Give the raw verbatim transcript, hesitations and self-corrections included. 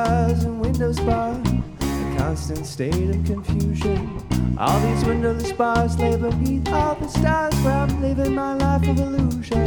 bars and windows bar, a constant state of confusion. All these windowless bars lay beneath all the stars where I'm living my life of illusion.